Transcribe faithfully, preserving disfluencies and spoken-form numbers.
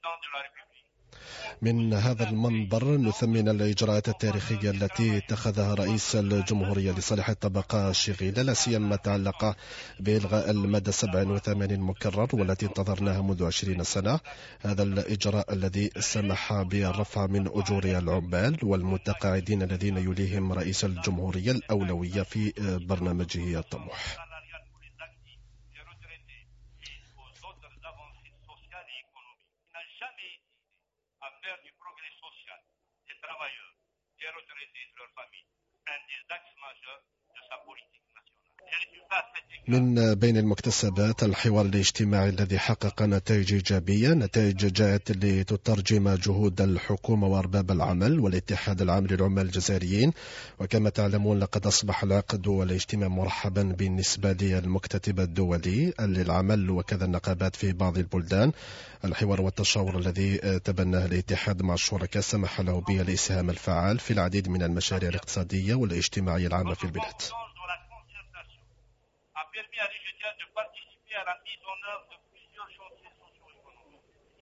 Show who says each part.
Speaker 1: من هذا المنبر نثمن الإجراءات التاريخية التي اتخذها رئيس الجمهورية لصالح الطبقة الشغيلة، لا سيما متعلقة بإلغاء المادة سبعة وثمانين المكرر والتي انتظرناها منذ عشرين سنة. هذا الإجراء الذي سمح بالرفع من أجور العمال والمتقاعدين الذين يليهم رئيس الجمهورية الأولوية في برنامجه الطموح. من بين المكتسبات الحوار الاجتماعي الذي حقق نتائج إيجابية، نتائج جاءت لتترجم جهود الحكومة وأرباب العمل والاتحاد العام للعمال الجزائريين. وكما تعلمون لقد أصبح العقد والاجتماع مرحبا بالنسبة للمكتتب الدولي للعمل وكذا النقابات في بعض البلدان. الحوار والتشاور الذي تبناه الاتحاد مع الشركاء سمح له به الإسهام الفعال في العديد من المشاريع الاقتصادية والاجتماعية العامة في البلاد.
Speaker 2: permis à l'I G T A de participer à la mise en œuvre de plusieurs chantiers